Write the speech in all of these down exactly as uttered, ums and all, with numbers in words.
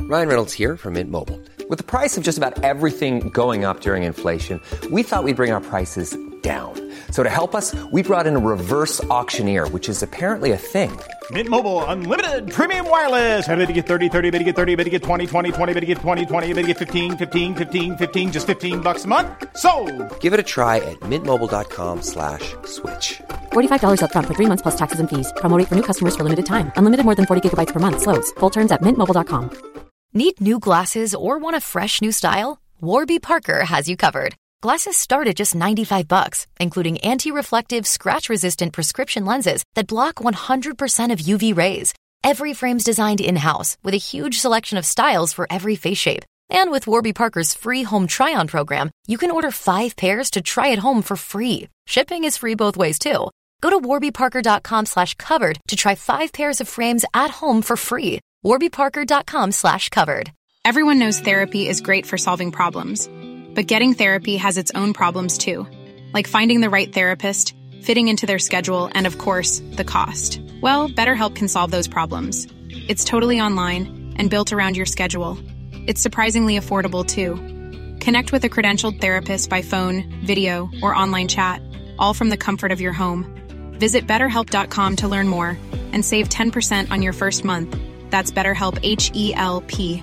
Ryan Reynolds here from Mint Mobile. With the price of just about everything going up during inflation, we thought we'd bring our prices down. So to help us, we brought in a reverse auctioneer, which is apparently a thing. Mint Mobile Unlimited Premium Wireless. How to get thirty, thirty, how to get thirty, how to get twenty, twenty, twenty, how to get twenty, twenty, how to get fifteen, fifteen, fifteen, fifteen, just fifteen bucks a month? Sold! Give it a try at mintmobile.com slash switch. forty-five dollars up front for three months plus taxes and fees. Promo rate for new customers for limited time. Unlimited more than forty gigabytes per month. Slows full terms at mint mobile dot com. Need new glasses or want a fresh new style? Warby Parker has you covered. Glasses start at just ninety-five bucks, including anti-reflective, scratch-resistant prescription lenses that block one hundred percent of U V rays. Every frame's designed in-house with a huge selection of styles for every face shape. And with Warby Parker's free home try-on program, you can order five pairs to try at home for free. Shipping is free both ways, too. Go to warbyparker.com slash covered to try five pairs of frames at home for free. warbyparker.com slash covered. Everyone knows therapy is great for solving problems. But getting therapy has its own problems too. Like finding the right therapist, fitting into their schedule, and of course, the cost. Well, BetterHelp can solve those problems. It's totally online and built around your schedule. It's surprisingly affordable too. Connect with a credentialed therapist by phone, video, or online chat, all from the comfort of your home. Visit better help dot com to learn more and save ten percent on your first month. That's BetterHelp, H E L P.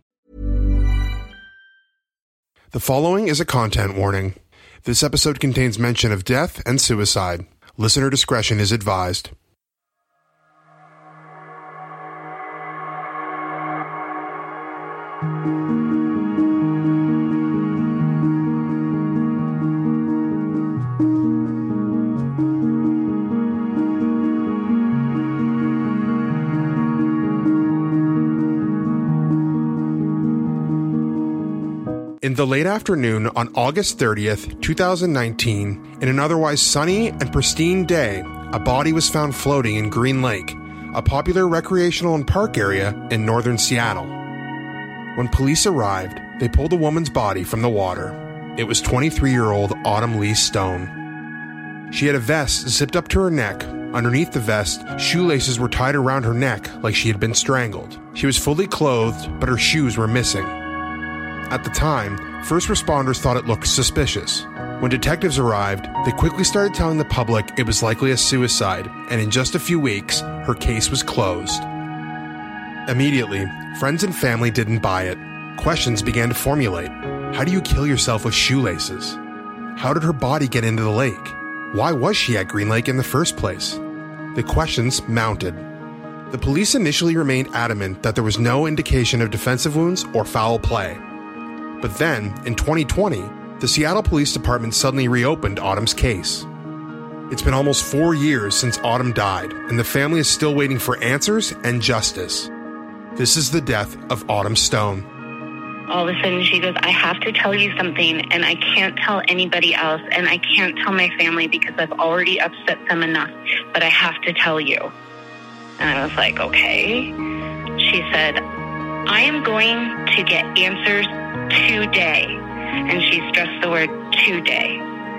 The following is a content warning. This episode contains mention of death and suicide. Listener discretion is advised. In the late afternoon on August thirtieth, twenty nineteen, in an otherwise sunny and pristine day, a body was found floating in Green Lake, a popular recreational and park area in northern Seattle. When police arrived, they pulled a woman's body from the water. It was twenty-three-year-old Autumn Lee Stone. She had a vest zipped up to her neck. Underneath the vest, shoelaces were tied around her neck like she had been strangled. She was fully clothed, but her shoes were missing. At the time, first responders thought it looked suspicious. When detectives arrived, they quickly started telling the public it was likely a suicide, and in just a few weeks, her case was closed. Immediately, friends and family didn't buy it. Questions began to formulate. How do you kill yourself with shoelaces? How did her body get into the lake? Why was she at Green Lake in the first place? The questions mounted. The police initially remained adamant that there was no indication of defensive wounds or foul play. But then, in twenty twenty, the Seattle Police Department suddenly reopened Autumn's case. It's been almost four years since Autumn died, and the family is still waiting for answers and justice. This is the death of Autumn Stone. All of a sudden she goes, I have to tell you something, and I can't tell anybody else, and I can't tell my family because I've already upset them enough, but I have to tell you. And I was like, okay. She said, I am going to get answers today. And she stressed the word today.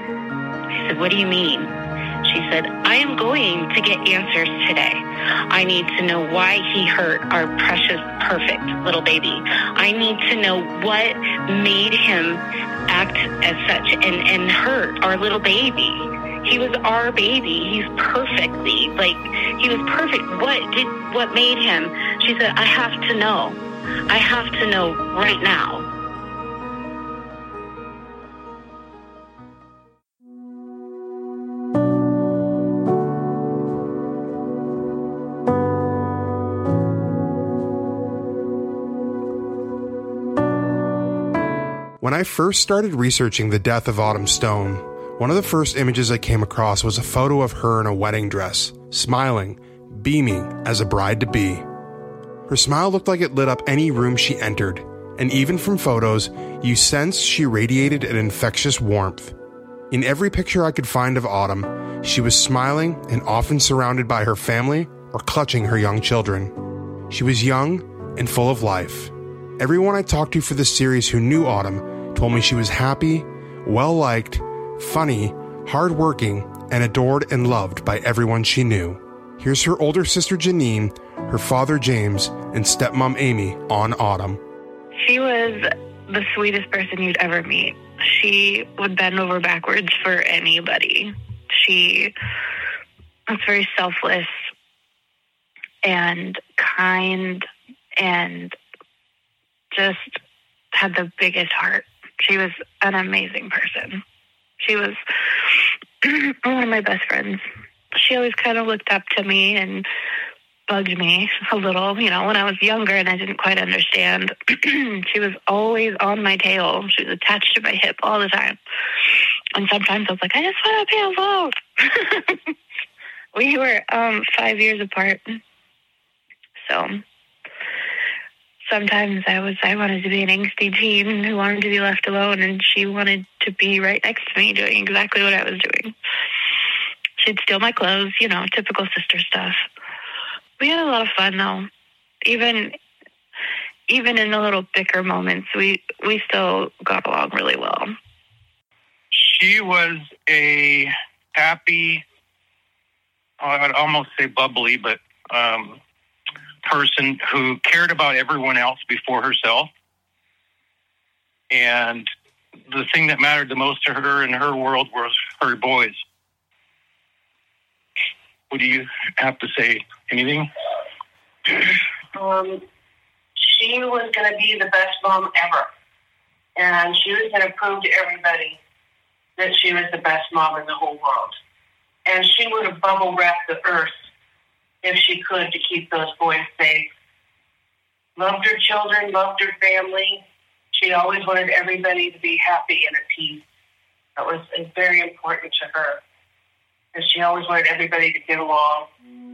I said, what do you mean? She said, I am going to get answers today. I need to know why he hurt our precious, perfect little baby. I need to know what made him act as such and, and hurt our little baby. He was our baby. He's perfectly, like, he was perfect. What did, what made him? She said, I have to know. I have to know right now. When I first started researching the death of Autumn Stone, one of the first images I came across was a photo of her in a wedding dress, smiling, beaming as a bride-to-be. Her smile looked like it lit up any room she entered, and even from photos, you sensed she radiated an infectious warmth. In every picture I could find of Autumn, she was smiling and often surrounded by her family or clutching her young children. She was young and full of life. Everyone I talked to for this series who knew Autumn told me she was happy, well-liked, funny, hardworking, and adored and loved by everyone she knew. Here's her older sister Janine, her father James, and stepmom Amy on Autumn. She was the sweetest person you'd ever meet. She would bend over backwards for anybody. She was very selfless and kind and just had the biggest heart. She was an amazing person. She was one of my best friends. She always kind of looked up to me and bugged me a little, you know, when I was younger and I didn't quite understand. She was always on my tail. She was attached to my hip all the time. And sometimes I was like, I just want to be alone. We were um, five years apart. So sometimes I was, I wanted to be an angsty teen who wanted to be left alone, and she wanted to be right next to me doing exactly what I was doing. She'd steal my clothes, you know, typical sister stuff. We had a lot of fun, though. Even even in the little bicker moments, we, we still got along really well. She was a happy, I'd almost say bubbly, but um, person who cared about everyone else before herself. And the thing that mattered the most to her in her world was her boys. What do you have to say? Anything? Um, she was going to be the best mom ever. And she was going to prove to everybody that she was the best mom in the whole world. And she would have bubble wrapped the earth if she could to keep those boys safe. Loved her children, loved her family. She always wanted everybody to be happy and at peace. That was very important to her. Because she always wanted everybody to get along.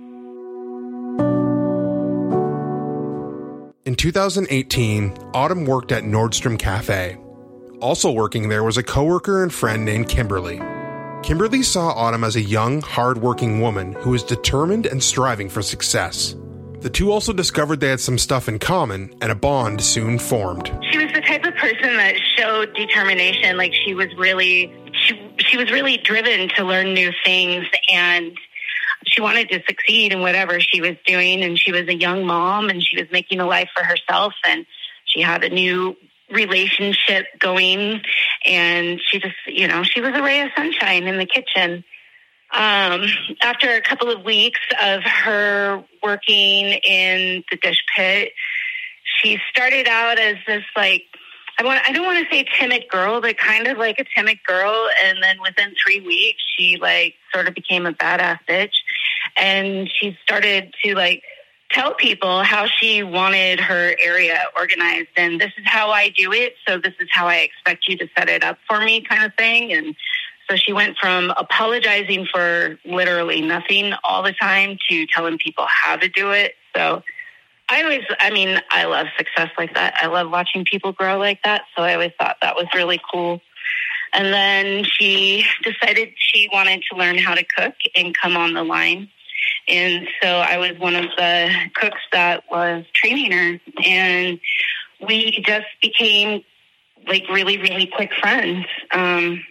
In two thousand eighteen, Autumn worked at Nordstrom Cafe. Also working there was a coworker and friend named Kimberly. Kimberly saw Autumn as a young, hard-working woman who was determined and striving for success. The two also discovered they had some stuff in common, and a bond soon formed. She was the type of person that showed determination. Like she was really, she, she was really driven to learn new things, and she wanted to succeed in whatever she was doing. And she was a young mom, and she was making a life for herself, and she had a new relationship going, and she just, you know, she was a ray of sunshine in the kitchen. Um, after a couple of weeks of her working in the dish pit, she started out as this, like, I want, I don't want to say timid girl, but kind of like a timid girl. And then within three weeks, she like sort of became a badass bitch. And she started to like tell people how she wanted her area organized. And this is how I do it. So this is how I expect you to set it up for me, kind of thing. And so she went from apologizing for literally nothing all the time to telling people how to do it. So I always, I mean, I love success like that. I love watching people grow like that. So I always thought that was really cool. And then she decided she wanted to learn how to cook and come on the line. And so I was one of the cooks that was training her. And we just became like really, really quick friends. Um,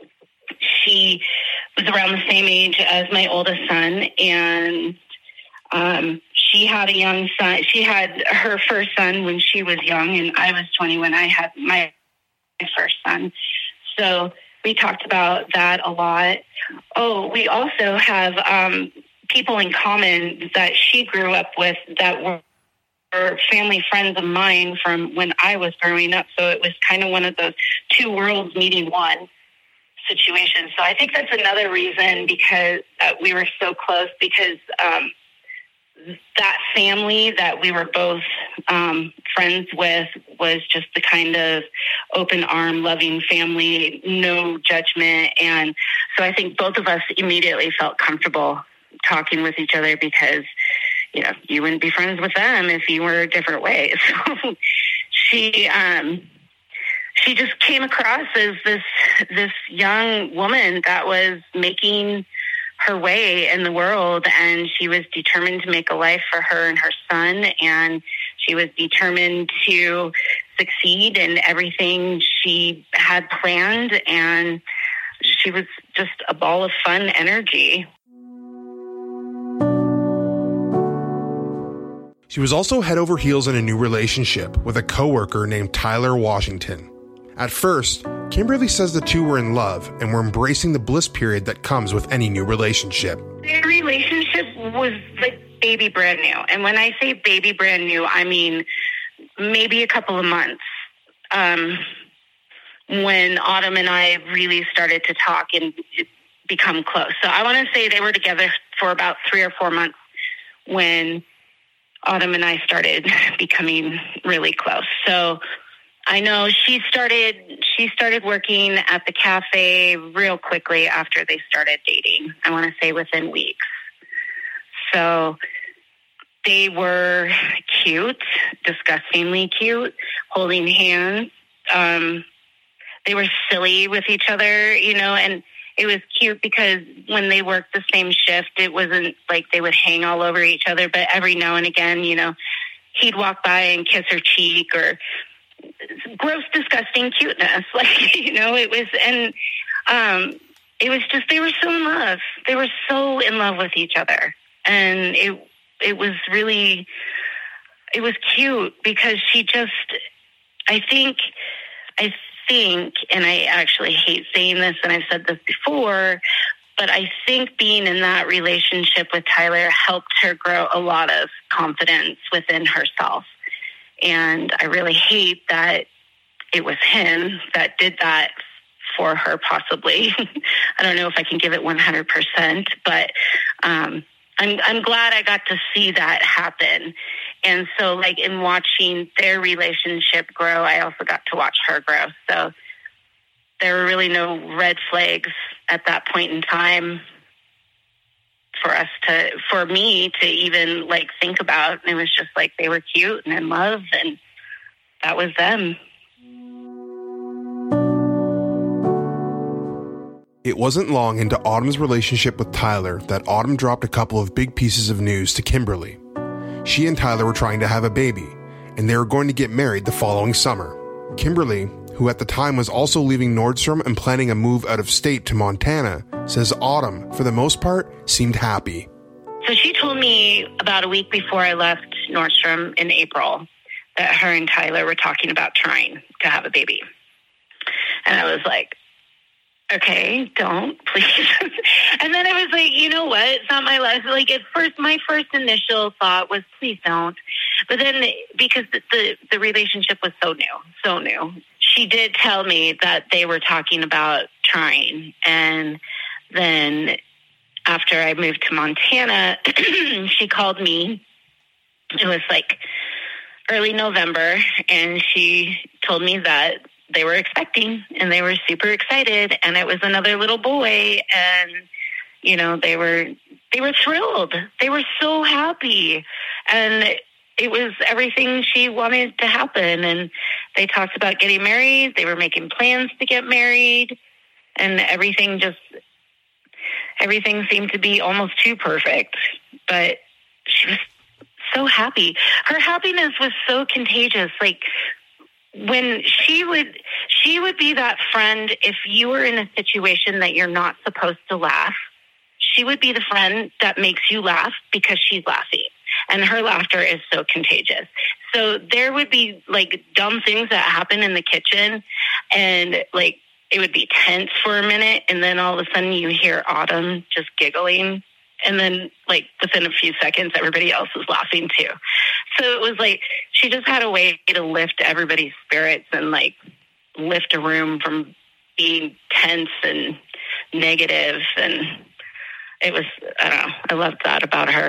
She was around the same age as my oldest son, and um, she had a young son. She had her first son when she was young, and I was twenty when I had my first son. So we talked about that a lot. Oh, we also have um, people in common that she grew up with that were family friends of mine from when I was growing up. So it was kind of one of those two worlds meeting one situation. So I think that's another reason because uh, we were so close, because um, that family that we were both um, friends with was just the kind of open arm, loving family, no judgment. And so I think both of us immediately felt comfortable talking with each other because, you know, you wouldn't be friends with them if you were a different way. So she, um, She just came across as this this young woman that was making her way in the world, and she was determined to make a life for her and her son, and she was determined to succeed in everything she had planned, and she was just a ball of fun energy. She was also head over heels in a new relationship with a coworker named Tyler Washington. At first, Kimberly says the two were in love and were embracing the bliss period that comes with any new relationship. Their relationship was like baby brand new. And when I say baby brand new, I mean maybe a couple of months. Um, when Autumn and I really started to talk and become close. So I want to say they were together for about three or four months when Autumn and I started becoming really close. So I know she started she started working at the cafe real quickly after they started dating. I want to say within weeks. So they were cute, disgustingly cute, holding hands. Um, they were silly with each other, you know, and it was cute because when they worked the same shift, it wasn't like they would hang all over each other, but every now and again, you know, he'd walk by and kiss her cheek, or gross, disgusting cuteness. Like, you know, it was, and um, it was just, they were so in love. They were so in love with each other. And it, it was really, it was cute because she just, I think, I think, and I actually hate saying this, and I've said this before, but I think being in that relationship with Tyler helped her grow a lot of confidence within herself. And I really hate that it was him that did that for her, possibly. I don't know if I can give it one hundred percent, but um, I'm, I'm glad I got to see that happen. And so, like, in watching their relationship grow, I also got to watch her grow. So there were really no red flags at that point in time for us to, for me to even like think about. And it was just like, they were cute and in love, and that was them. It wasn't long into Autumn's relationship with Tyler that Autumn dropped a couple of big pieces of news to Kimberly. She and Tyler were trying to have a baby, and they were going to get married the following summer. Kimberly, who at the time was also leaving Nordstrom and planning a move out of state to Montana, says Autumn, for the most part, seemed happy. So she told me about a week before I left Nordstrom in April that her and Tyler were talking about trying to have a baby. And I was like, okay, don't, please. And then I was like, you know what? It's not my life. Like, at first, my first initial thought was, please don't. But then, because the, the, the relationship was so new, so new, she did tell me that they were talking about trying. And then after I moved to Montana, she called me. It was like early November, and she told me that they were expecting, and they were super excited, and it was another little boy, and, you know, they were, they were thrilled. They were so happy, and it was everything she wanted to happen. And they talked about getting married. They were making plans to get married, and everything just, everything seemed to be almost too perfect, but she was so happy. Her happiness was so contagious. Like, when she would, she would be that friend, if you were in a situation that you're not supposed to laugh, she would be the friend that makes you laugh because she's laughing. And her laughter is so contagious. So there would be like dumb things that happen in the kitchen, and like it would be tense for a minute, and then all of a sudden you hear Autumn just giggling. And then, like, within a few seconds, everybody else was laughing, too. So it was like she just had a way to lift everybody's spirits and, like, lift a room from being tense and negative. And it was, I don't know, I loved that about her.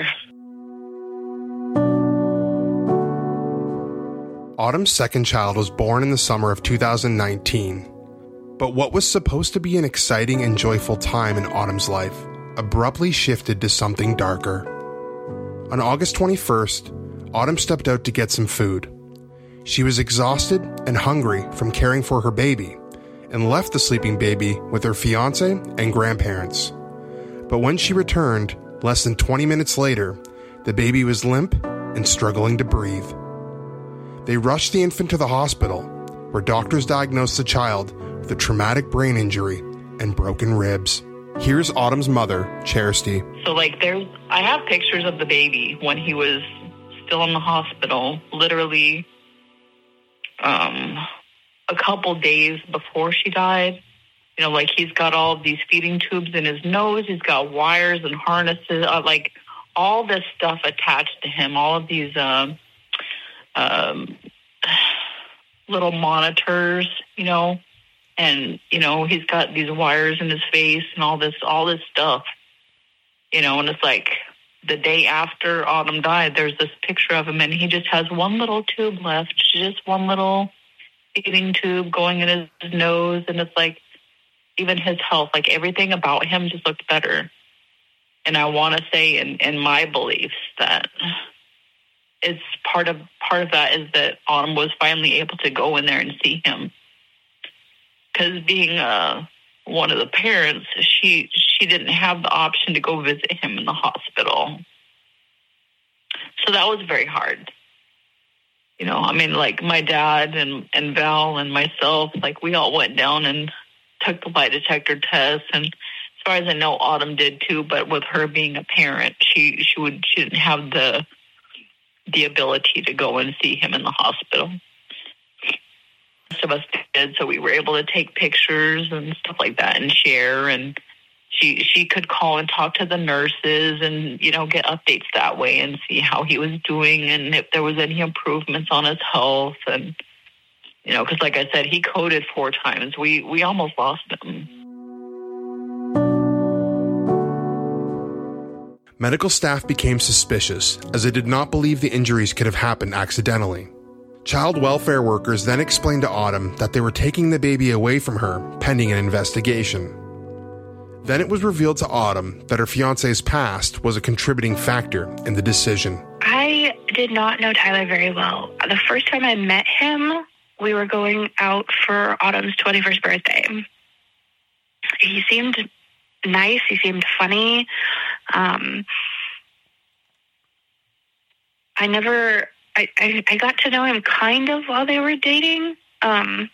Autumn's second child was born in the summer of two thousand nineteen. But what was supposed to be an exciting and joyful time in Autumn's life abruptly shifted to something darker. On August twenty-first, Autumn stepped out to get some food. She was exhausted and hungry from caring for her baby, and left the sleeping baby with her fiance and grandparents. But when she returned, less than twenty minutes later, the baby was limp and struggling to breathe. They rushed the infant to the hospital, where doctors diagnosed the child with a traumatic brain injury and broken ribs. Here's Autumn's mother, Charity. So, like, there's, I have pictures of the baby when he was still in the hospital, literally um, a couple days before she died. You know, like he's got all of these feeding tubes in his nose. He's got wires and harnesses, uh, like all this stuff attached to him, all of these uh, um, little monitors, you know, and, you know, he's got these wires in his face and all this, all this stuff, you know, and it's like the day after Autumn died, there's this picture of him and he just has one little tube left, just one little feeding tube going in his, his nose. And it's like, even his health, like everything about him just looked better. And I want to say in, in my beliefs that it's part of, part of that is that Autumn was finally able to go in there and see him. Because being uh, one of the parents, she, she didn't have the option to go visit him in the hospital. So that was very hard. You know, I mean, like my dad and, and Val and myself, like we all went down and took the lie detector test, and as far as I know, Autumn did too. But with her being a parent, she she would she didn't have the the ability to go and see him in the hospital. Most of us did, so we were able to take pictures and stuff like that and share. And she she could call and talk to the nurses and you know get updates that way and see how he was doing and if there was any improvements on his health. And you know, because like I said, he coded four times. We we almost lost him. Medical staff became suspicious, as they did not believe the injuries could have happened accidentally. Child welfare workers then explained to Autumn that they were taking the baby away from her, pending an investigation. Then it was revealed to Autumn that her fiancé's past was a contributing factor in the decision. I did not know Tyler very well. The first time I met him, we were going out for Autumn's twenty-first birthday. He seemed nice. He seemed funny. Um, I never, I, I, I got to know him kind of while they were dating. Um,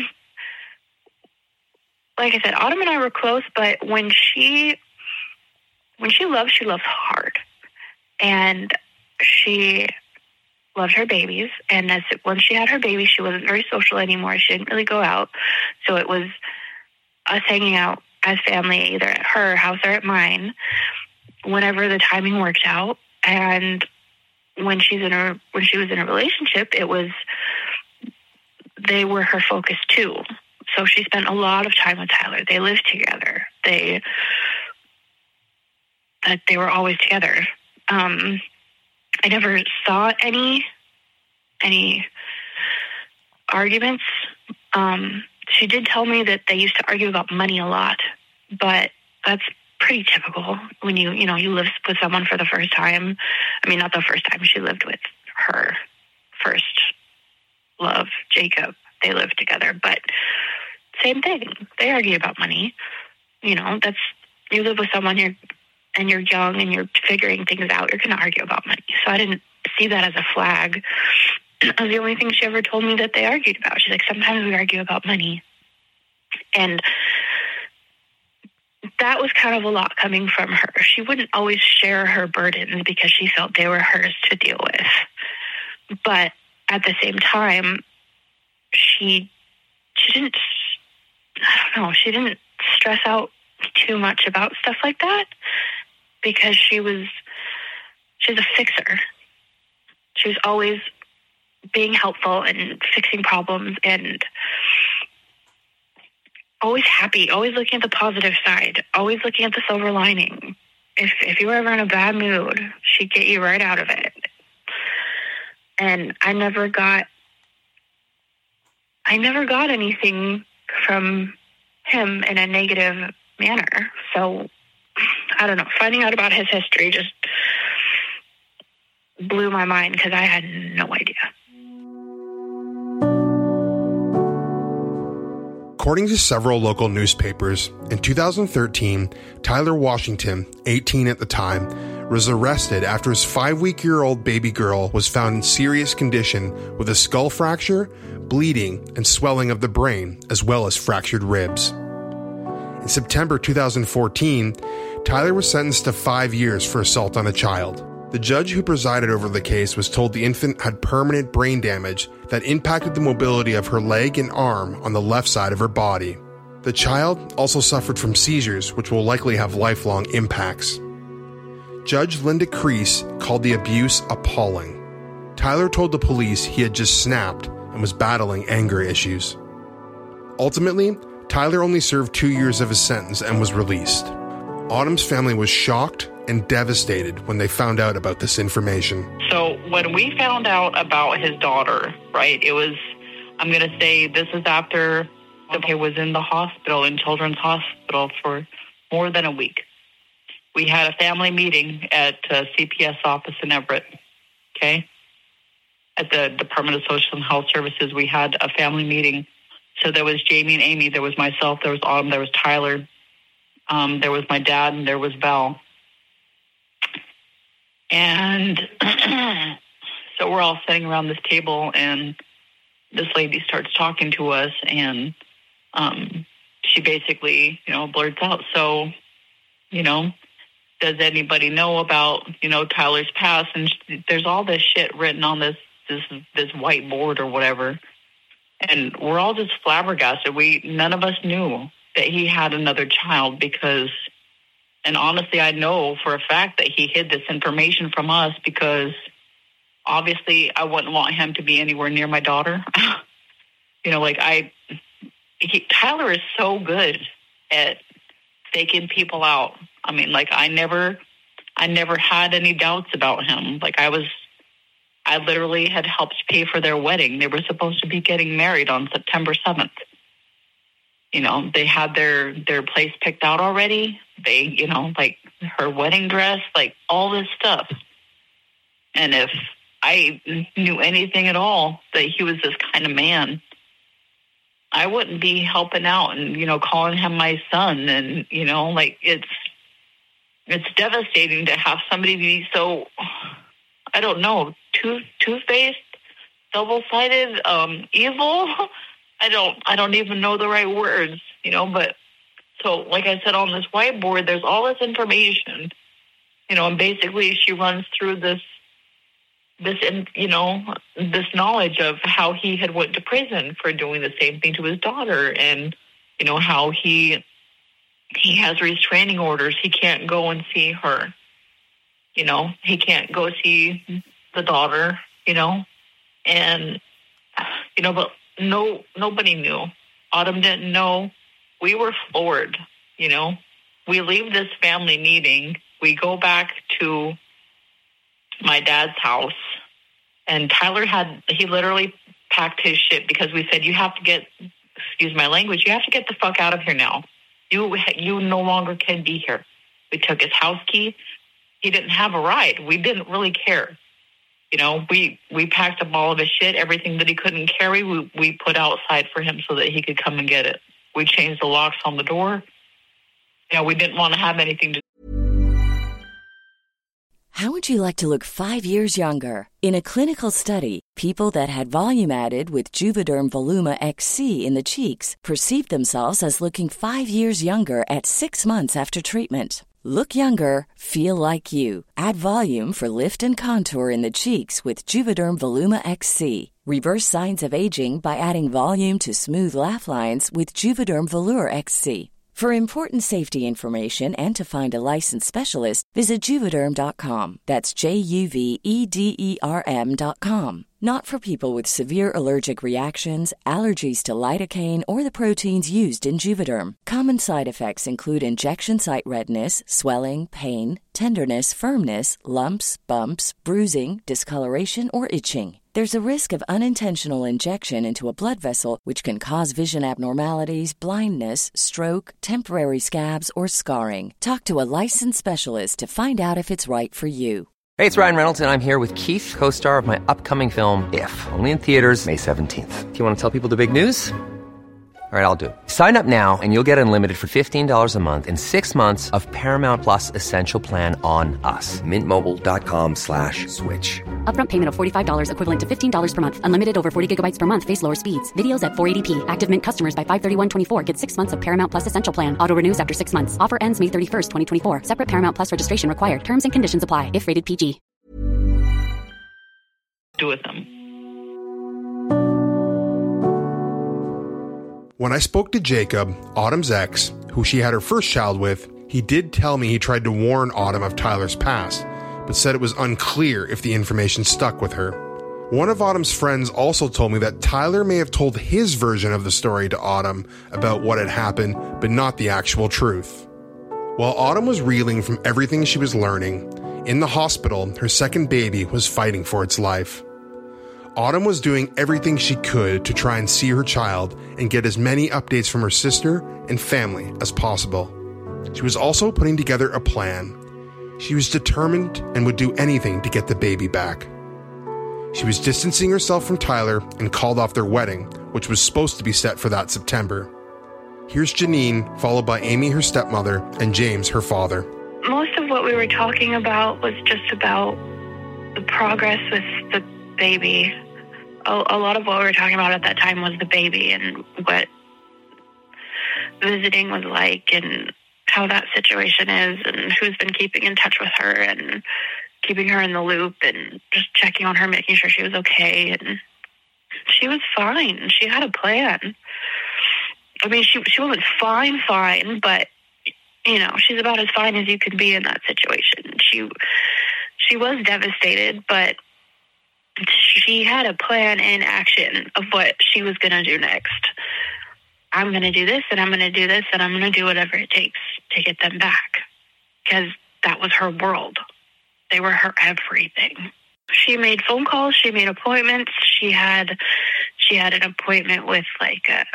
like I said, Autumn and I were close, but when she, when she loves, she loves hard. And she loved her babies, and as once she had her baby, she wasn't very social anymore. She didn't really go out, so it was us hanging out as family, either at her house or at mine, whenever the timing worked out. And when she's in a when she was in a relationship, it was they were her focus too. So she spent a lot of time with Tyler. They lived together. They that they were always together. Um, I never saw any any arguments. Um, she did tell me that they used to argue about money a lot, but that's pretty typical when you you know you live with someone for the first time. I mean, not the first time. She lived with her first love, Jacob. They lived together, but same thing. They argue about money. You know, that's you live with someone you're. and you're young and you're figuring things out, you're going to argue about money. So I didn't see that as a flag. It was the only thing she ever told me that they argued about. She's like, sometimes we argue about money. And that was kind of a lot coming from her. She wouldn't always share her burdens because she felt they were hers to deal with. But at the same time, she she didn't, I don't know, she didn't stress out too much about stuff like that. Because she was, she's a fixer. She was always being helpful and fixing problems and always happy, always looking at the positive side, always looking at the silver lining. If if you were ever in a bad mood, she'd get you right out of it. And I never got, I never got anything from him in a negative manner. So I don't know, finding out about his history just blew my mind because I had no idea. According to several local newspapers, in two thousand thirteen, Tyler Washington, eighteen at the time, was arrested after his five-week-year-old baby girl was found in serious condition with a skull fracture, bleeding, and swelling of the brain, as well as fractured ribs. In September two thousand fourteen, Tyler was sentenced to five years for assault on a child. The judge who presided over the case was told the infant had permanent brain damage that impacted the mobility of her leg and arm on the left side of her body. The child also suffered from seizures, which will likely have lifelong impacts. Judge Linda Crease called the abuse appalling. Tyler told the police he had just snapped and was battling anger issues. Ultimately, Tyler only served two years of his sentence and was released. Autumn's family was shocked and devastated when they found out about this information. So when we found out about his daughter, right, it was, I'm going to say this is after he was in the hospital, in Children's Hospital for more than a week. We had a family meeting at uh, C P S office in Everett, okay? At the Department of Social and Health Services, we had a family meeting. So there was Jamie and Amy, there was myself, there was Autumn, there was Tyler, um, there was my dad, and there was Val. And so we're all sitting around this table, and this lady starts talking to us, and um, she basically, you know, blurts out, so, you know, does anybody know about, you know, Tyler's past? And she, there's all this shit written on this, this, this whiteboard or whatever. And we're all just flabbergasted. We, none of us knew that he had another child because, and honestly, I know for a fact that he hid this information from us because obviously I wouldn't want him to be anywhere near my daughter. You know, like I, he, Tyler is so good at faking people out. I mean, like I never, I never had any doubts about him. Like I was, I literally had helped pay for their wedding. They were supposed to be getting married on September seventh. You know, they had their, their place picked out already. They, you know, like her wedding dress, like all this stuff. And if I knew anything at all that he was this kind of man, I wouldn't be helping out and, you know, calling him my son. And, you know, like it's, it's devastating to have somebody be so, I don't know, two, two-faced, double-sided, um, evil. I don't, I don't even know the right words, you know, but so like I said, on this whiteboard, there's all this information, you know, and basically she runs through this, this, you know, this knowledge of how he had went to prison for doing the same thing to his daughter and, you know, how he, he has restraining orders. He can't go and see her, you know, he can't go see the daughter, you know, and, you know, but no, nobody knew. Autumn didn't know. We were floored, you know. We leave this family meeting. We go back to my dad's house, and Tyler had, he literally packed his shit because we said, you have to get, excuse my language, you have to get the fuck out of here now. You, you no longer can be here. We took his house key. He didn't have a ride. We didn't really care. You know, we, we packed up all of his shit, everything that he couldn't carry, we, we put outside for him so that he could come and get it. We changed the locks on the door. You know, we didn't want to have anything to do. How would you like to look five years younger? In a clinical study, people that had volume added with Juvederm Voluma X C in the cheeks perceived themselves as looking five years younger at six months after treatment. Look younger, feel like you. Add volume for lift and contour in the cheeks with Juvederm Voluma X C. Reverse signs of aging by adding volume to smooth laugh lines with Juvederm Volure X C. For important safety information and to find a licensed specialist, visit Juvederm dot com. That's J U V E D E R M dot com. Not for people with severe allergic reactions, allergies to lidocaine, or the proteins used in Juvederm. Common side effects include injection site redness, swelling, pain, tenderness, firmness, lumps, bumps, bruising, discoloration, or itching. There's a risk of unintentional injection into a blood vessel, which can cause vision abnormalities, blindness, stroke, temporary scabs, or scarring. Talk to a licensed specialist to find out if it's right for you. Hey, it's Ryan Reynolds, and I'm here with Keith, co-star of my upcoming film, If, only in theaters May seventeenth. Do you want to tell people the big news? All right, I'll do it. Sign up now and you'll get unlimited for fifteen dollars a month and six months of Paramount Plus Essential Plan on us. Mint Mobile dot com slash switch. Upfront payment of forty-five dollars equivalent to fifteen dollars per month. Unlimited over forty gigabytes per month. Face lower speeds. Videos at four eighty p. Active Mint customers by five thirty-one twenty-four get six months of Paramount Plus Essential Plan. Auto renews after six months. Offer ends May thirty-first, twenty twenty-four. Separate Paramount Plus registration required. Terms and conditions apply if rated P G. do with him. When I spoke to Jacob, Autumn's ex, who she had her first child with, he did tell me he tried to warn Autumn of Tyler's past, but said it was unclear if the information stuck with her. One of Autumn's friends also told me that Tyler may have told his version of the story to Autumn about what had happened, but not the actual truth. While Autumn was reeling from everything she was learning, in the hospital, her second baby was fighting for its life. Autumn was doing everything she could to try and see her child and get as many updates from her sister and family as possible. She was also putting together a plan. She was determined and would do anything to get the baby back. She was distancing herself from Tyler and called off their wedding, which was supposed to be set for that September. Here's Janine, followed by Amy, her stepmother, and James, her father. Most of what we were talking about was just about the progress with the baby. A, a lot of what we were talking about at that time was the baby and what visiting was like and how that situation is and who's been keeping in touch with her and keeping her in the loop and just checking on her, making sure she was okay. And she was fine. She had a plan. I mean, she she wasn't fine, fine, but, you know, she's about as fine as you could be in that situation. She she was devastated, but she had a plan in action of what she was going to do next. I'm going to do this, and I'm going to do this, and I'm going to do whatever it takes to get them back. Because that was her world. They were her everything. She made phone calls. She made appointments. She had she had an appointment with, like, a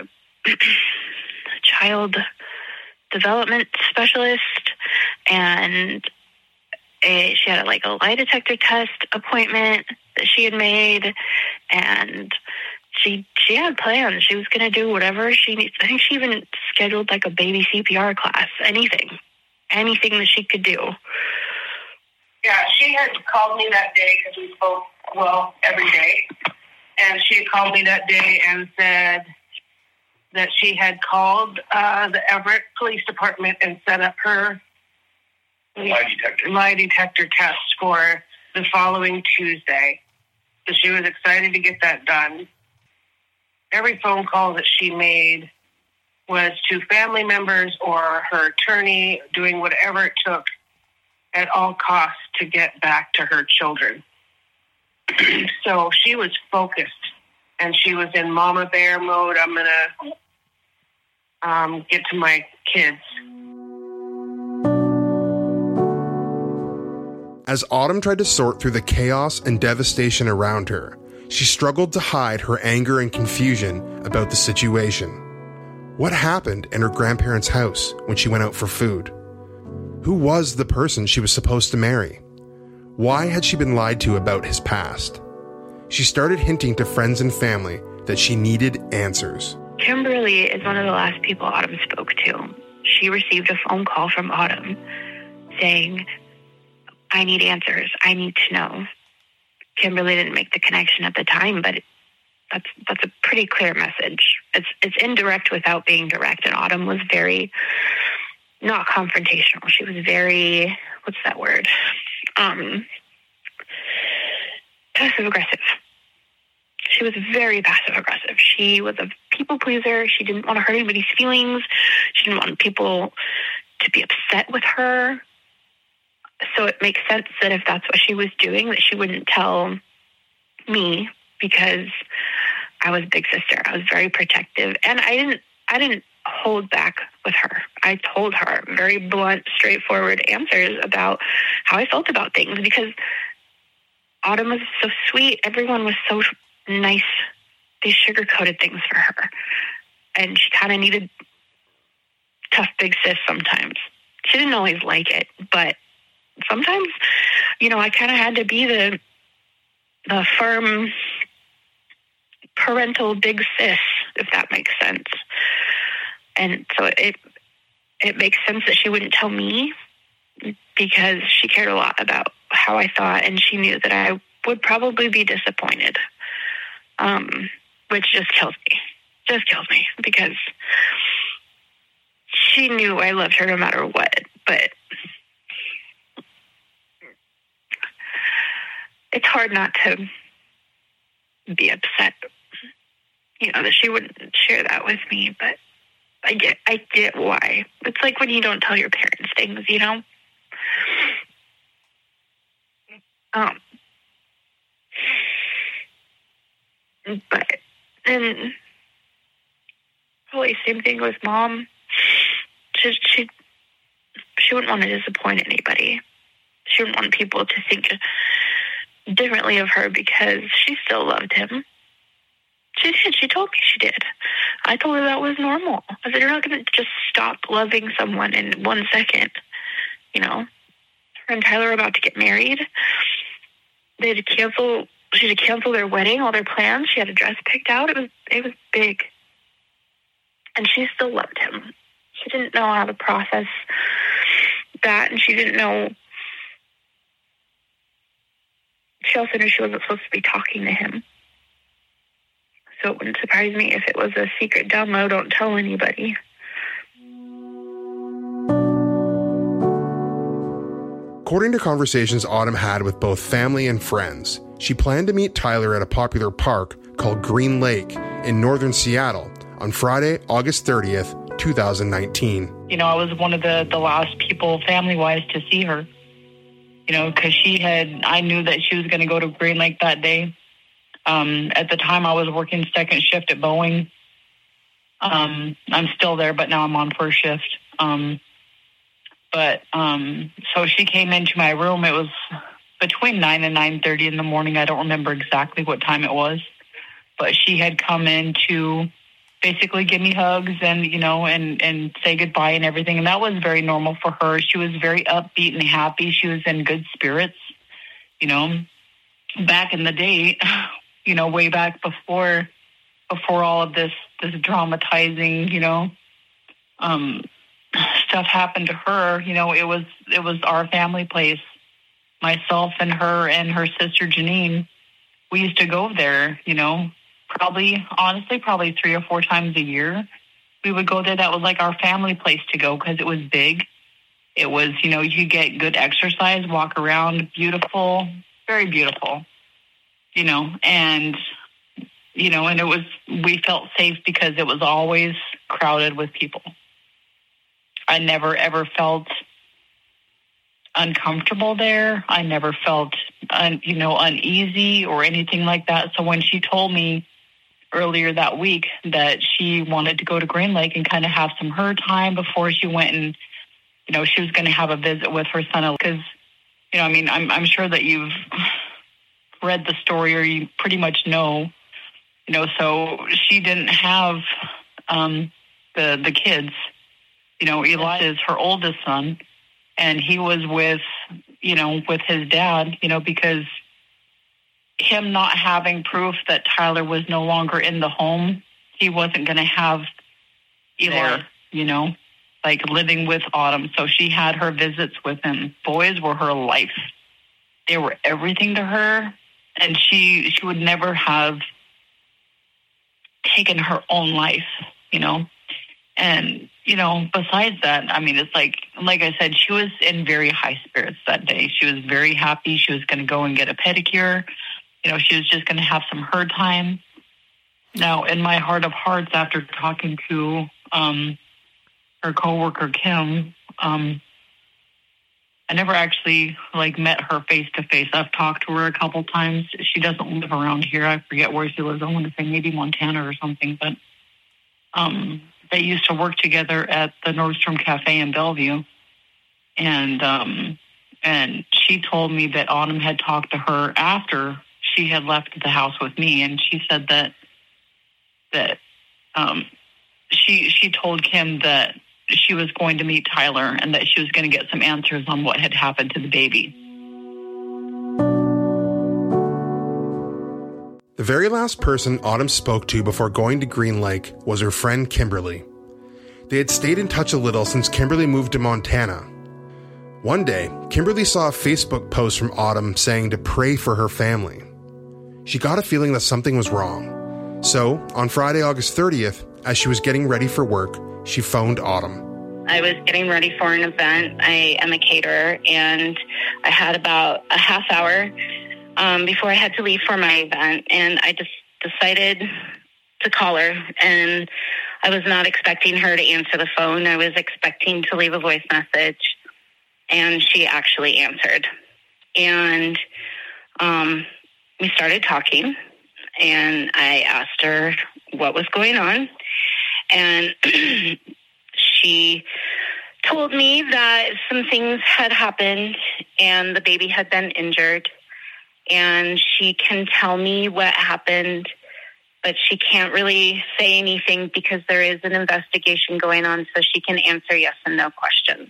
child development specialist, and a, she had, a, like, a lie detector test appointment that she had made, and she she had plans. She was going to do whatever she needs. I think she even scheduled, like, a baby C P R class, anything, anything that she could do. Yeah, she had called me that day because we spoke, well, every day. And she had called me that day and said that she had called uh, the Everett Police Department and set up her lie detector. lie detector test for the following Tuesday. So she was excited to get that done. Every phone call that she made was to family members or her attorney, doing whatever it took at all costs to get back to her children. So she was focused, and she was in mama bear mode. I'm going to um, get to my kids. As Autumn tried to sort through the chaos and devastation around her, she struggled to hide her anger and confusion about the situation. What happened in her grandparents' house when she went out for food? Who was the person she was supposed to marry? Why had she been lied to about his past? She started hinting to friends and family that she needed answers. Kimberly is one of the last people Autumn spoke to. She received a phone call from Autumn saying, I need answers. I need to know. Kimberly didn't make the connection at the time, but it, that's that's a pretty clear message. It's it's indirect without being direct, and Autumn was very not confrontational. She was very, what's that word? Um, passive aggressive. She was very passive aggressive. She was a people pleaser. She didn't want to hurt anybody's feelings. She didn't want people to be upset with her. So it makes sense that if that's what she was doing, that she wouldn't tell me, because I was big sister. I was very protective, and I didn't. I didn't hold back with her. I told her very blunt, straightforward answers about how I felt about things, because Autumn was so sweet. Everyone was so nice. They sugar-coated things for her, and she kind of needed tough big sis sometimes. She didn't always like it, but sometimes, you know, I kind of had to be the the firm parental big sis, if that makes sense. And so it it makes sense that she wouldn't tell me, because she cared a lot about how I thought, and she knew that I would probably be disappointed, um, which just kills me. Just kills me, because she knew I loved her no matter what, but it's hard not to be upset, you know, that she wouldn't share that with me. But I get, I get why. It's like when you don't tell your parents things, you know. Um, but and probably same thing with Mom. She she she wouldn't want to disappoint anybody. She wouldn't want people to think differently of her because she still loved him. She did. She told me she did. I told her that was normal. I said, you're not going to just stop loving someone in one second. You know, her and Tyler were about to get married. They had to cancel. She had to cancel their wedding, all their plans. She had a dress picked out. It was it was big, and she still loved him. She didn't know how to process that, and she didn't know. She also knew she wasn't supposed to be talking to him. So it wouldn't surprise me if it was a secret down low, don't tell anybody. According to conversations Autumn had with both family and friends, she planned to meet Tyler at a popular park called Green Lake in northern Seattle on Friday, August thirtieth, twenty nineteen. You know, I was one of the, the last people family-wise to see her, you know, because she had, I knew that she was going to go to Green Lake that day. Um, at the time, I was working second shift at Boeing. Um, I'm still there, but now I'm on first shift. Um, but um, so she came into my room. It was between nine and nine thirty in the morning. I don't remember exactly what time it was, but she had come in to basically give me hugs and, you know, and, and say goodbye and everything. And that was very normal for her. She was very upbeat and happy. She was in good spirits, you know. Back in the day, you know, way back before before all of this this dramatizing, you know, um, stuff happened to her, you know, it was it was our family place. Myself and her and her sister Janine, we used to go there, you know, probably, honestly, probably three or four times a year. We would go there. That was like our family place to go because it was big. It was, you know, you get good exercise, walk around, beautiful, very beautiful, you know, and, you know, and it was, we felt safe because it was always crowded with people. I never, ever felt uncomfortable there. I never felt, un, you know, uneasy or anything like that. So when she told me earlier that week that she wanted to go to Green Lake and kind of have some her time before she went and, you know, she was going to have a visit with her son, because, you know, I mean, I'm, I'm sure that you've read the story or you pretty much know, you know, so she didn't have um, the the kids. You know, Eli is her oldest son, and he was with, you know, with his dad, you know, because him not having proof that Tyler was no longer in the home, he wasn't going to have Eli, there, you know, like living with Autumn. So she had her visits with him. Boys were her life. They were everything to her, and she she would never have taken her own life, you know. And, you know, besides that, I mean, it's like, like I said, she was in very high spirits that day. She was very happy. She was going to go and get a pedicure. You know, she was just going to have some her time. Now, in my heart of hearts, after talking to um, her coworker, Kim, um, I never actually, like, met her face-to-face. I've talked to her a couple times. She doesn't live around here. I forget where she lives. I want to say maybe Montana or something, but um, they used to work together at the Nordstrom Cafe in Bellevue. And um, and she told me that Autumn had talked to her after she had left the house with me, and she said that that um, she she told Kim that she was going to meet Tyler and that she was going to get some answers on what had happened to the baby. The very last person Autumn spoke to before going to Green Lake was her friend Kimberly. They had stayed in touch a little since Kimberly moved to Montana. One day, Kimberly saw a Facebook post from Autumn saying to pray for her family. She got a feeling that something was wrong. So, on Friday, August thirtieth, as she was getting ready for work, she phoned Autumn. I was getting ready for an event. I am a caterer, and I had about a half hour um, before I had to leave for my event, and I just decided to call her, and I was not expecting her to answer the phone. I was expecting to leave a voice message, and she actually answered. And um, we started talking, and I asked her what was going on, and she told me that some things had happened and the baby had been injured, and she can tell me what happened, but she can't really say anything because there is an investigation going on, so she can answer yes and no questions.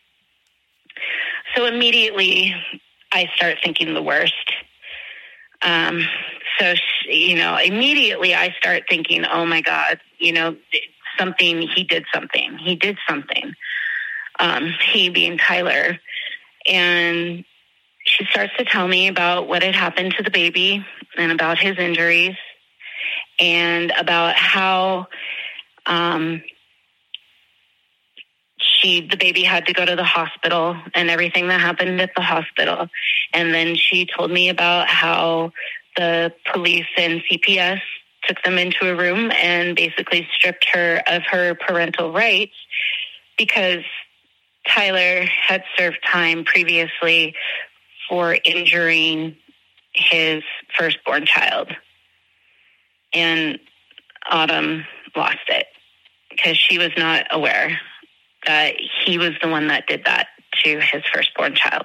So immediately I start thinking the worst. Um, so, she, you know, immediately I start thinking, oh my God, you know, something, he did something, he did something. Um, he being Tyler. And she starts to tell me about what had happened to the baby and about his injuries and about how um, she, the baby had to go to the hospital and everything that happened at the hospital. And then she told me about how the police and C P S took them into a room and basically stripped her of her parental rights because Tyler had served time previously for injuring his firstborn child. And Autumn lost it because she was not aware that he was the one that did that to his firstborn child.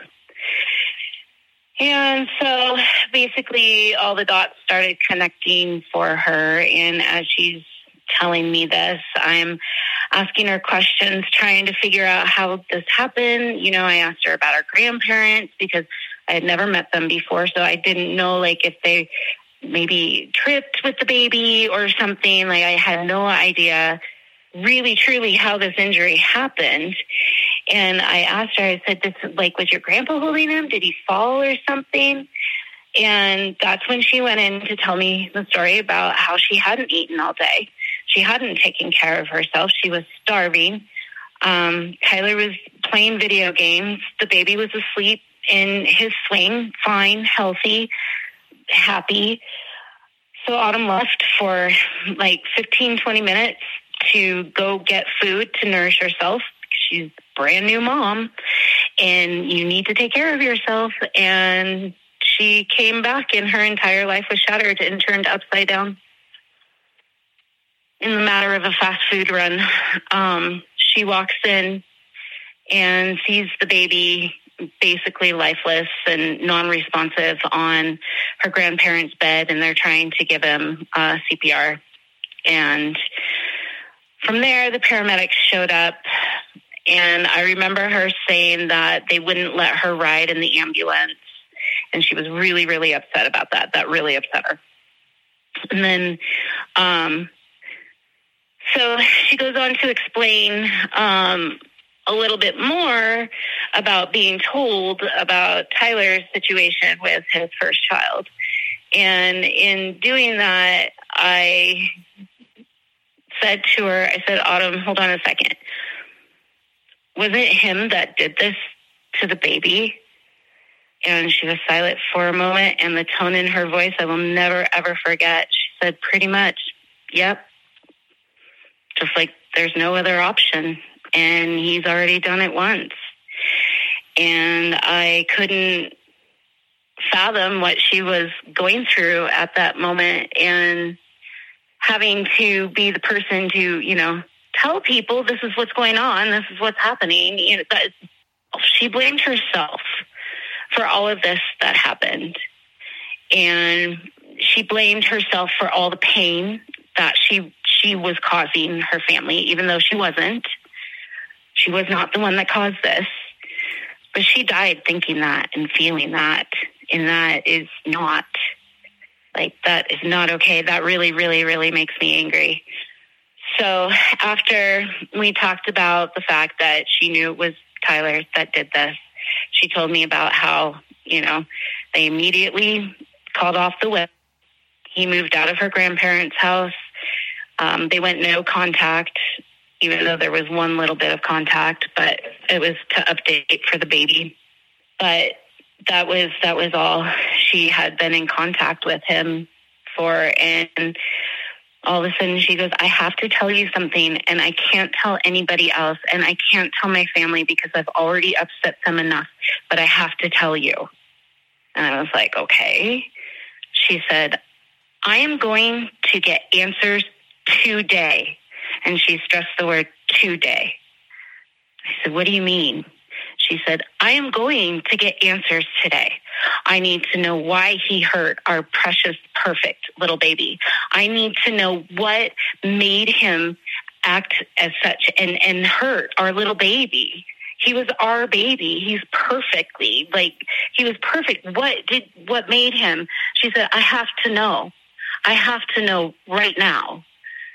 And so basically all the dots started connecting for her. And as she's telling me this, I'm asking her questions, trying to figure out how this happened. You know, I asked her about her grandparents because I had never met them before. So I didn't know, like, if they maybe tripped with the baby or something. Like, I had no idea really, truly how this injury happened. And I asked her, I said, this, like, was your grandpa holding him? Did he fall or something? And that's when she went in to tell me the story about how she hadn't eaten all day. She hadn't taken care of herself. She was starving. Um, Tyler was playing video games. The baby was asleep in his swing, fine, healthy, happy. So Autumn left for like fifteen, twenty minutes to go get food to nourish herself. She's a brand new mom and you need to take care of yourself. And she came back and her entire life was shattered and turned upside down in the matter of a fast food run. Um, she walks in and sees the baby basically lifeless and non-responsive on her grandparents' bed, and they're trying to give him uh, C P R. And from there, the paramedics showed up, and I remember her saying that they wouldn't let her ride in the ambulance, and she was really, really upset about that. That really upset her. And then, um, so she goes on to explain um, a little bit more about being told about Tyler's situation with his first child. And in doing that, I said to her, I said, Autumn, hold on a second. Was it him that did this to the baby? And she was silent for a moment, and the tone in her voice I will never, ever forget. She said, pretty much, yep. Just like there's no other option, and he's already done it once. And I couldn't fathom what she was going through at that moment, and having to be the person to, you know, tell people this is what's going on, this is what's happening. You know, that she blamed herself for all of this that happened. And she blamed herself for all the pain that she she was causing her family, even though she wasn't. She was not the one that caused this. But she died thinking that and feeling that. And that is not, like, that is not okay. That really, really, really makes me angry. So after we talked about the fact that she knew it was Tyler that did this, she told me about how, you know, they immediately called off the whip. He moved out of her grandparents' house. Um, they went no contact, even though there was one little bit of contact, but it was to update for the baby. But that was that was all she had been in contact with him for. And all of a sudden she goes, I have to tell you something, and I can't tell anybody else, and I can't tell my family because I've already upset them enough, but I have to tell you. And I was like, okay. She said, I am going to get answers today. And she stressed the word today. I said, what do you mean? She said, I am going to get answers today. I need to know why he hurt our precious, perfect little baby. I need to know what made him act as such and, and hurt our little baby. He was our baby. He's perfectly, like, he was perfect. What did, what made him? She said, I have to know. I have to know right now.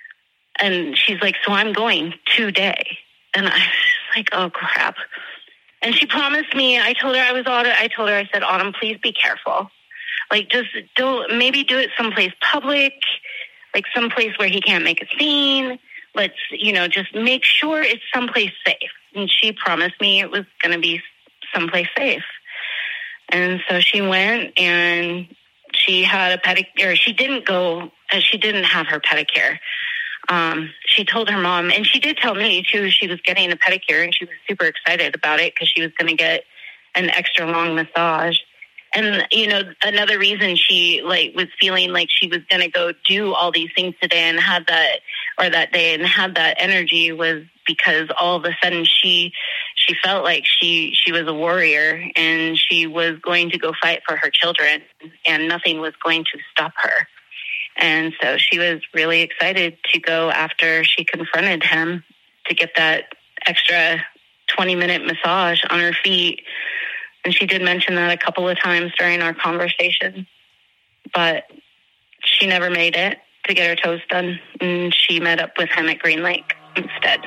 And she's like, so I'm going today. And I was like, oh, crap. And she promised me, I told her I was Autumn. I told her, I said, Autumn, please be careful. Like, just don't, maybe do it someplace public, like someplace where he can't make a scene. Let's, you know, just make sure it's someplace safe. And she promised me it was going to be someplace safe. And so she went and she had a pedicure. She didn't go, she didn't have her pedicure. Um, she told her mom, and she did tell me too, she was getting a pedicure, and she was super excited about it because she was going to get an extra long massage. And, you know, another reason she like was feeling like she was going to go do all these things today and had that, or that day and had that energy was because all of a sudden she, she felt like she, she was a warrior and she was going to go fight for her children, and nothing was going to stop her. And so she was really excited to go after she confronted him to get that extra twenty minute massage on her feet. And she did mention that a couple of times during our conversation, but she never made it to get her toes done. And she met up with him at Green Lake instead.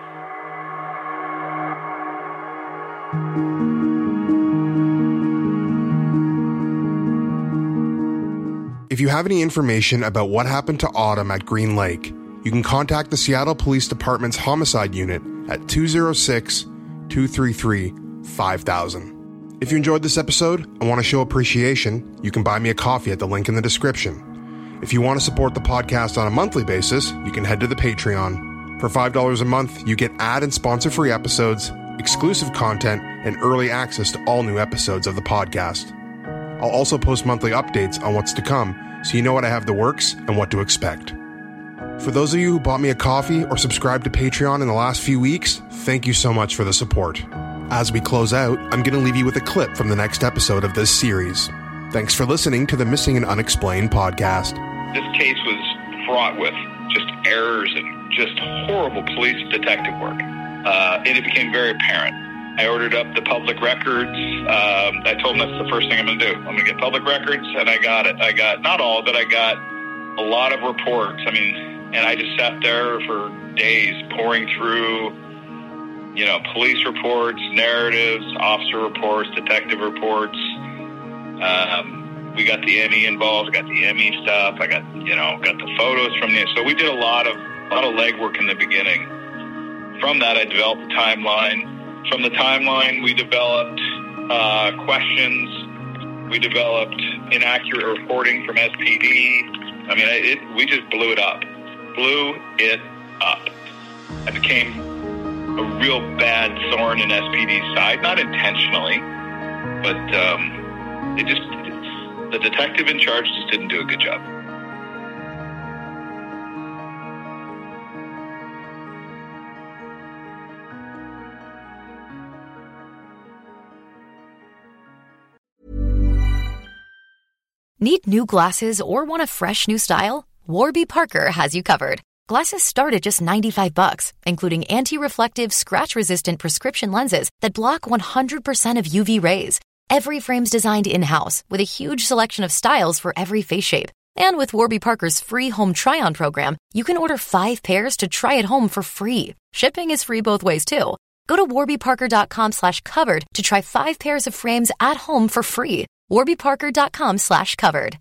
If you have any information about what happened to Autumn at Green Lake, you can contact the Seattle Police Department's Homicide Unit at two oh six, two three three, five thousand. If you enjoyed this episode and want to show appreciation, you can buy me a coffee at the link in the description. If you want to support the podcast on a monthly basis, you can head to the Patreon. For five dollars a month, you get ad and sponsor-free episodes, exclusive content, and early access to all new episodes of the podcast. I'll also post monthly updates on what's to come, so you know what I have the works and what to expect. For those of you who bought me a coffee or subscribed to Patreon in the last few weeks, thank you so much for the support. As we close out, I'm going to leave you with a clip from the next episode of this series. Thanks for listening to the Missing and Unexplained podcast. This case was fraught with just errors and just horrible police detective work. Uh, and it became very apparent. I ordered up the public records. Um, I told them that's the first thing I'm going to do. I'm going to get public records, and I got it. I got, not all, but I got a lot of reports. I mean, and I just sat there for days pouring through, you know, police reports, narratives, officer reports, detective reports. Um, we got the M E involved, got the M E stuff. I got, you know, got the photos from the, so we did a lot of, a lot of legwork in the beginning. From that, I developed the timeline. From the timeline, we developed uh, questions. We developed inaccurate reporting from S P D. I mean, it, we just blew it up. Blew it up. I became a real bad thorn in S P D's side, not intentionally, but um, it just, the detective in charge just didn't do a good job. Need new glasses or want a fresh new style? Warby Parker has you covered. Glasses start at just ninety-five bucks, including anti-reflective, scratch-resistant prescription lenses that block one hundred percent of U V rays. Every frame's designed in-house with a huge selection of styles for every face shape. And with Warby Parker's free home try-on program, you can order five pairs to try at home for free. Shipping is free both ways, too. Go to warbyparker.com slash covered to try five pairs of frames at home for free. warbyparker.com slash covered.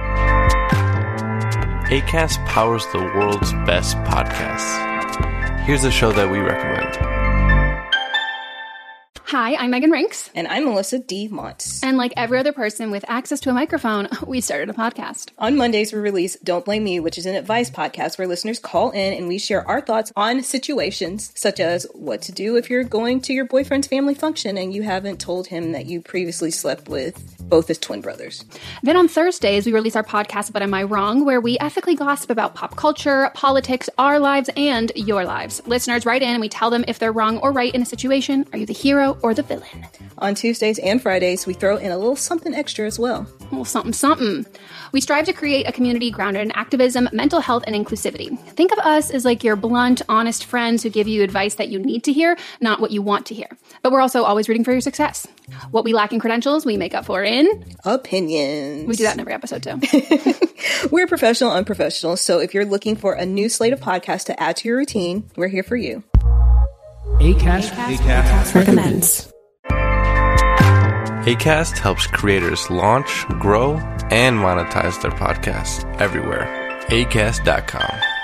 Acast powers the world's best podcasts. Here's a show that we recommend. Hi, I'm Megan Rinks. And I'm Melissa D. Montz. And like every other person with access to a microphone, we started a podcast. On Mondays, we release Don't Blame Me, which is an advice podcast where listeners call in and we share our thoughts on situations such as what to do if you're going to your boyfriend's family function and you haven't told him that you previously slept with both his twin brothers. Then on Thursdays, we release our podcast, But Am I Wrong?, where we ethically gossip about pop culture, politics, our lives, and your lives. Listeners write in and we tell them if they're wrong or right in a situation. Are you the hero or the villain? On Tuesdays and Fridays, we throw in a little something extra as well. A little something, something. We strive to create a community grounded in activism, mental health, and inclusivity. Think of us as like your blunt, honest friends who give you advice that you need to hear, not what you want to hear. But we're also always rooting for your success. What we lack in credentials, we make up for in... opinions. We do that in every episode, too. We're professional, unprofessional, so if you're looking for a new slate of podcasts to add to your routine, we're here for you. Acast, Acast, Acast recommends. Acast helps creators launch, grow, and monetize their podcasts everywhere. Acast dot com.